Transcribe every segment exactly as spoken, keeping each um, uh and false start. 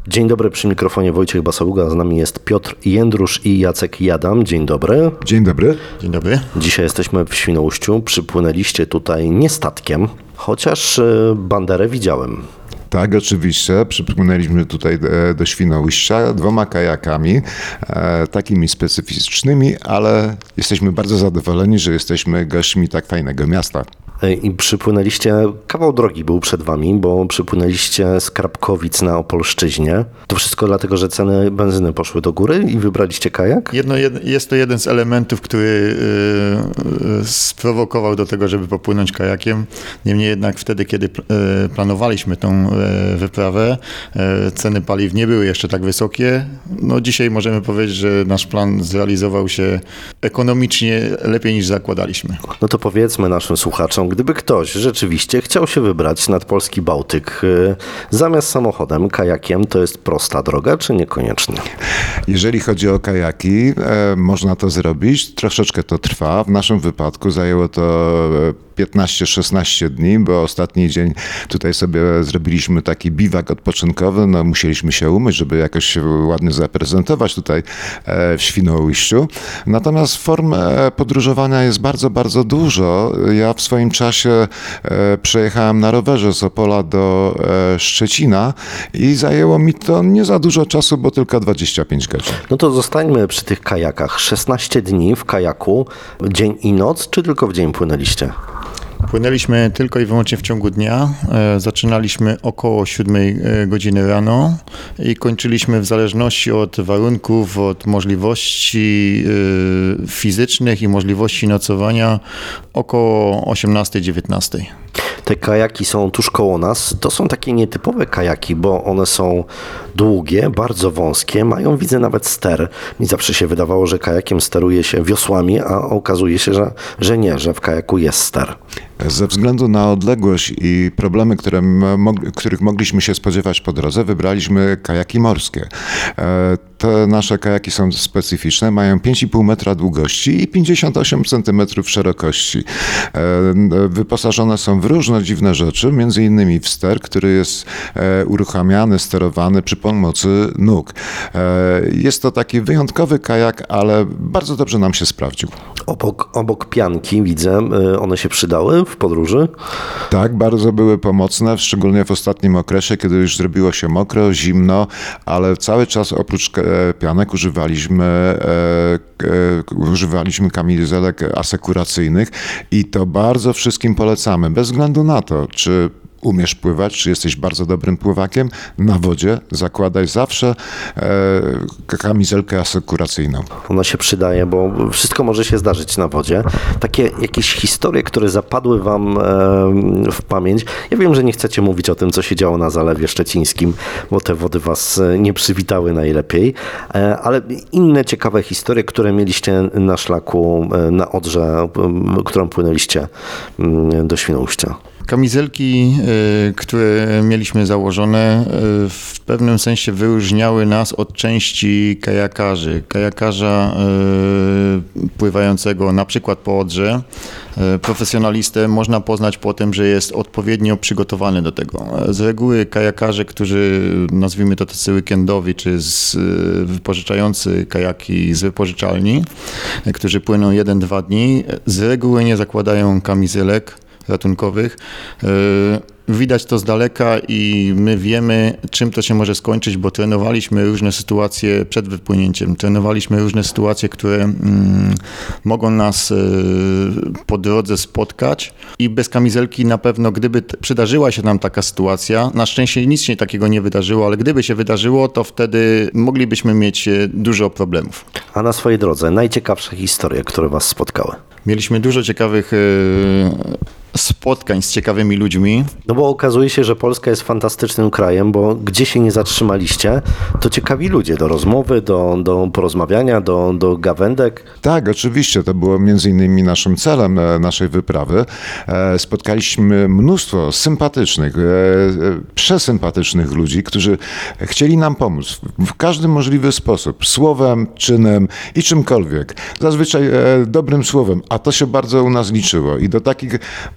Dzień dobry, przy mikrofonie Wojciech Basaługa, z nami jest Piotr Jędrusz i Jacek Jadam. Dzień dobry. Dzień dobry. Dzień dobry. Dzisiaj jesteśmy w Świnoujściu, przypłynęliście tutaj nie statkiem, chociaż banderę widziałem. Tak, oczywiście. Przypłynęliśmy tutaj do, do Świnoujścia dwoma kajakami, e, takimi specyficznymi, ale jesteśmy bardzo zadowoleni, że jesteśmy gośćmi tak fajnego miasta. I przypłynęliście, kawał drogi był przed wami, bo przypłynęliście z Krapkowic na Opolszczyźnie. To wszystko dlatego, że ceny benzyny poszły do góry i wybraliście kajak? Jedno, jed, jest to jeden z elementów, który yy, sprowokował do tego, żeby popłynąć kajakiem. Niemniej jednak wtedy, kiedy yy, planowaliśmy tą yy, wyprawę, yy, ceny paliw nie były jeszcze tak wysokie. No dzisiaj możemy powiedzieć, że nasz plan zrealizował się ekonomicznie lepiej niż zakładaliśmy. No to powiedzmy naszym słuchaczom, gdyby ktoś rzeczywiście chciał się wybrać nad polski Bałtyk zamiast samochodem, kajakiem, to jest prosta droga, czy niekoniecznie? Jeżeli chodzi o kajaki, e, można to zrobić. Troszeczkę to trwa. W naszym wypadku zajęło to piętnaście szesnaście dni, bo ostatni dzień tutaj sobie zrobiliśmy taki biwak odpoczynkowy. No, musieliśmy się umyć, żeby jakoś się ładnie zaprezentować tutaj e, w Świnoujściu. Natomiast form e, podróżowania jest bardzo, bardzo dużo. Ja w swoim czasie e, przejechałem na rowerze z Opola do e, Szczecina i zajęło mi to nie za dużo czasu, bo tylko dwadzieścia pięć godzin. No to zostańmy przy tych kajakach. szesnaście dni w kajaku, dzień i noc, czy tylko w dzień płynęliście? Płynęliśmy tylko i wyłącznie w ciągu dnia. Zaczynaliśmy około siódmej godziny rano i kończyliśmy w zależności od warunków, od możliwości fizycznych i możliwości nocowania około osiemnastej dziewiętnastej. Te kajaki są tuż koło nas. To są takie nietypowe kajaki, bo one są długie, bardzo wąskie, mają, widzę, nawet ster. Mi zawsze się wydawało, że kajakiem steruje się wiosłami, a okazuje się, że, że nie, że w kajaku jest ster. Ze względu na odległość i problemy, które, których mogliśmy się spodziewać po drodze, wybraliśmy kajaki morskie. Te nasze kajaki są specyficzne, mają pięć i pół metra długości i pięćdziesiąt osiem centymetrów szerokości. Wyposażone są w różne dziwne rzeczy, między innymi w ster, który jest uruchamiany, sterowany przy pomocy nóg. Jest to taki wyjątkowy kajak, ale bardzo dobrze nam się sprawdził. Obok, obok pianki widzę, one się przydały w podróży? Tak, bardzo były pomocne, szczególnie w ostatnim okresie, kiedy już zrobiło się mokro, zimno, ale cały czas oprócz pianek używaliśmy, e, e, używaliśmy kamizelek asekuracyjnych i to bardzo wszystkim polecamy, bez względu na to, czy umiesz pływać, czy jesteś bardzo dobrym pływakiem, na wodzie zakładaj zawsze e, kamizelkę asekuracyjną. Ona się przydaje, bo wszystko może się zdarzyć na wodzie. Takie jakieś historie, które zapadły wam e, w pamięć. Ja wiem, że nie chcecie mówić o tym, co się działo na Zalewie Szczecińskim, bo te wody was nie przywitały najlepiej, e, ale inne ciekawe historie, które mieliście na szlaku, e, na Odrze, e, którą płynęliście e, do Świnoujścia. Kamizelki, które mieliśmy założone, w pewnym sensie wyróżniały nas od części kajakarzy. Kajakarza pływającego na przykład po Odrze, profesjonalistę można poznać po tym, że jest odpowiednio przygotowany do tego. Z reguły kajakarze, którzy, nazwijmy to tacy weekendowi, czy z, wypożyczający kajaki z wypożyczalni, którzy płyną jeden dwa dni, z reguły nie zakładają kamizelek ratunkowych. Widać to z daleka i my wiemy, czym to się może skończyć, bo trenowaliśmy różne sytuacje przed wypłynięciem. Trenowaliśmy różne sytuacje, które mm, mogą nas y, po drodze spotkać i bez kamizelki na pewno, gdyby t- przydarzyła się nam taka sytuacja, na szczęście nic się takiego nie wydarzyło, ale gdyby się wydarzyło, to wtedy moglibyśmy mieć dużo problemów. A na swojej drodze najciekawsze historie, które was spotkały? Mieliśmy dużo ciekawych y, spotkań z ciekawymi ludźmi. No bo okazuje się, że Polska jest fantastycznym krajem, bo gdzie się nie zatrzymaliście, to ciekawi ludzie do rozmowy, do, do porozmawiania, do, do gawędek. Tak, oczywiście, to było między innymi naszym celem naszej wyprawy. Spotkaliśmy mnóstwo sympatycznych, przesympatycznych ludzi, którzy chcieli nam pomóc w każdy możliwy sposób, słowem, czynem i czymkolwiek. Zazwyczaj dobrym słowem, a to się bardzo u nas liczyło i do takich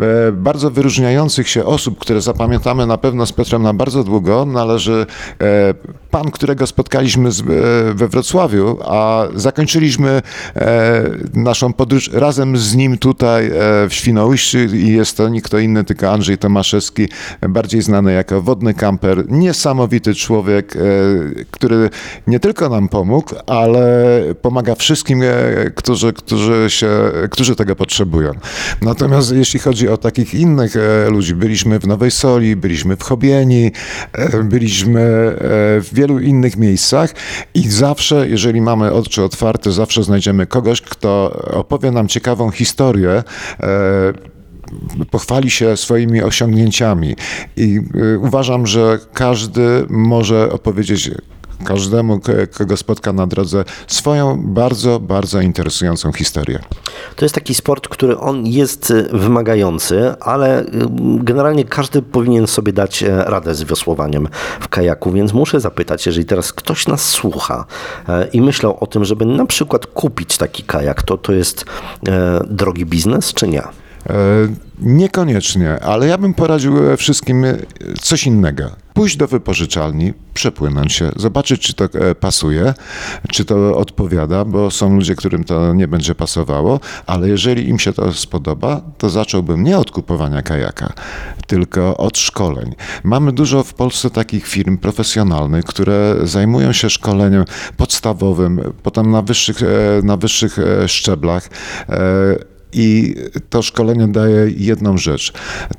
e, bardzo wyróżniających się osób, które zapamiętamy na pewno z Piotrem na bardzo długo, należy e, pan, którego spotkaliśmy z, e, we Wrocławiu, a zakończyliśmy e, naszą podróż razem z nim tutaj e, w Świnoujściu i jest to nikt inny, tylko Andrzej Tomaszewski, bardziej znany jako Wodny Kamper. Niesamowity człowiek, e, który nie tylko nam pomógł, ale pomaga wszystkim, e, którzy, którzy, się, którzy tego potrzebują. Natomiast jeśli chodzi o takich innych e, ludzi, byliśmy w Nowej Soli, byliśmy w Chobieni, e, byliśmy e, w wielu innych miejscach i zawsze, jeżeli mamy oczy otwarte, zawsze znajdziemy kogoś, kto opowie nam ciekawą historię, e, pochwali się swoimi osiągnięciami i y, uważam, że każdy może opowiedzieć każdemu, kogo spotka na drodze, swoją bardzo, bardzo interesującą historię. To jest taki sport, który on jest wymagający, ale generalnie każdy powinien sobie dać radę z wiosłowaniem w kajaku, więc muszę zapytać, jeżeli teraz ktoś nas słucha i myślał o tym, żeby na przykład kupić taki kajak, to to jest drogi biznes, czy nie? Niekoniecznie, ale ja bym poradził wszystkim coś innego. Pójść do wypożyczalni, przepłynąć się, zobaczyć, czy to pasuje, czy to odpowiada, bo są ludzie, którym to nie będzie pasowało, ale jeżeli im się to spodoba, to zacząłbym nie od kupowania kajaka, tylko od szkoleń. Mamy dużo w Polsce takich firm profesjonalnych, które zajmują się szkoleniem podstawowym, potem na wyższych, na wyższych szczeblach. I to szkolenie daje jedną rzecz.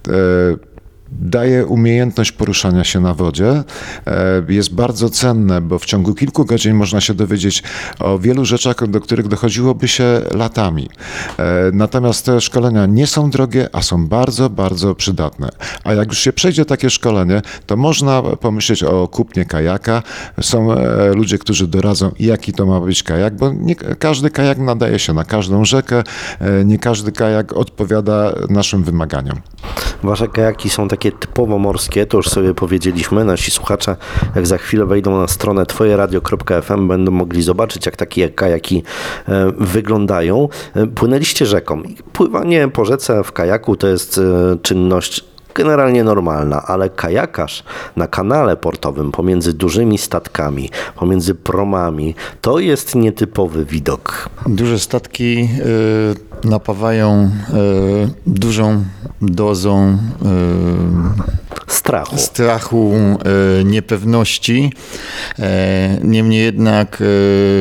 Daje umiejętność poruszania się na wodzie. Jest bardzo cenne, bo w ciągu kilku godzin można się dowiedzieć o wielu rzeczach, do których dochodziłoby się latami. Natomiast te szkolenia nie są drogie, a są bardzo, bardzo przydatne. A jak już się przejdzie takie szkolenie, to można pomyśleć o kupnie kajaka. Są ludzie, którzy doradzą, jaki to ma być kajak, bo nie każdy kajak nadaje się na każdą rzekę, nie każdy kajak odpowiada naszym wymaganiom. Wasze kajaki są takie typowo morskie, to już sobie powiedzieliśmy. Nasi słuchacze, jak za chwilę wejdą na stronę twoje radio kropka f m, będą mogli zobaczyć, jak takie kajaki e, wyglądają. E, płynęliście rzeką. Pływanie po rzece w kajaku to jest e, czynność generalnie normalna, ale kajakarz na kanale portowym pomiędzy dużymi statkami, pomiędzy promami, to jest nietypowy widok. Duże statki y, napawają y, dużą dozą y, strachu. strachu, y, niepewności. E, niemniej jednak y,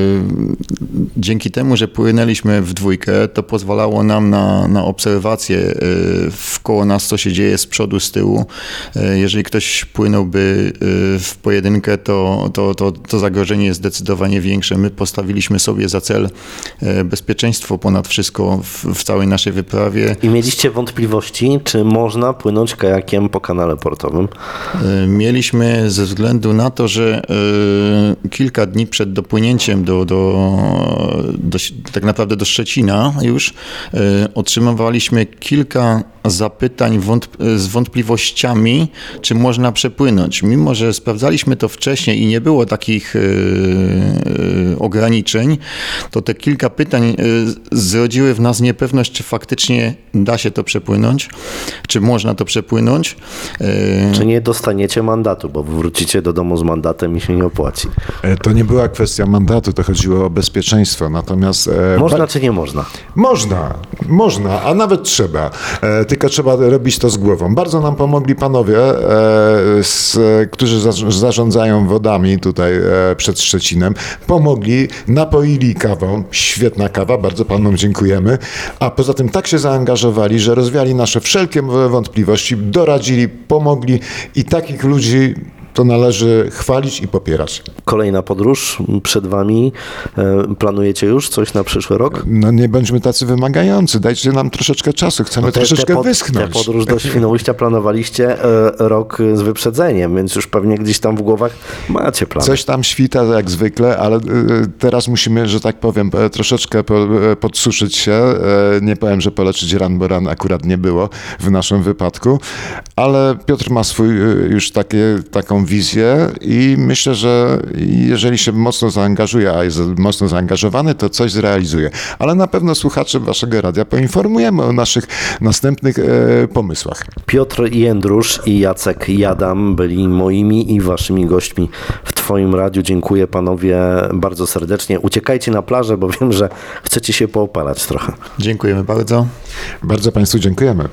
dzięki temu, że płynęliśmy w dwójkę, to pozwalało nam na, na obserwację y, wkoło nas, co się dzieje z przodu, z tyłu. Y, jeżeli ktoś płynąłby y, w pojedynkę, to, to, to, to zagrożenie jest zdecydowanie większe. My postawiliśmy sobie za cel y, bezpieczeństwo ponad wszystko w, w całej naszej wyprawie. I mieliście wątpliwości, czy można płynąć kajakiem po kanale portowym? Mieliśmy ze względu na to, że y, kilka dni przed dopłynięciem do, do, do, tak naprawdę do Szczecina już y, otrzymywaliśmy kilka zapytań wątp- z wątpliwościami, czy można przepłynąć. Mimo że sprawdzaliśmy to wcześniej i nie było takich y, y, ograniczeń, to te kilka pytań y, zrodziły w nas niepewność, czy faktycznie da się to przepłynąć, czy można to przepłynąć. Y, Czy nie dostaniecie mandatu, bo wrócicie do domu z mandatem i się nie opłaci. To nie była kwestia mandatu, to chodziło o bezpieczeństwo. Natomiast e, Można ba- czy nie można? Można, można, a nawet trzeba. E, tylko trzeba robić to z głową. Bardzo nam pomogli panowie, e, z, którzy za, zarządzają wodami tutaj e, przed Szczecinem. Pomogli, napoili kawą. Świetna kawa, bardzo panom dziękujemy. A poza tym tak się zaangażowali, że rozwiali nasze wszelkie wątpliwości, doradzili, pomogli i takich ludzi to należy chwalić i popierać. Kolejna podróż przed wami. E, Planujecie już coś na przyszły rok? No nie bądźmy tacy wymagający, dajcie nam troszeczkę czasu, chcemy No te- troszeczkę te pod- wyschnąć. Tę podróż do Świnoujścia planowaliście e, rok z wyprzedzeniem, więc już pewnie gdzieś tam w głowach macie plan. Coś tam świta jak zwykle, ale y, teraz musimy, że tak powiem, e, troszeczkę po, e, podsuszyć się. E, Nie powiem, że poleczyć ran, bo ran akurat nie było w naszym wypadku, ale Piotr ma swój y, już takie, taką taką wizję i myślę, że jeżeli się mocno zaangażuje, a jest mocno zaangażowany, to coś zrealizuje. Ale na pewno słuchacze waszego radia poinformujemy o naszych następnych e, pomysłach. Piotr Jędrusz i Jacek Jadam byli moimi i waszymi gośćmi w twoim radiu. Dziękuję panowie bardzo serdecznie. Uciekajcie na plażę, bo wiem, że chcecie się poopalać trochę. Dziękujemy bardzo. Bardzo państwu dziękujemy.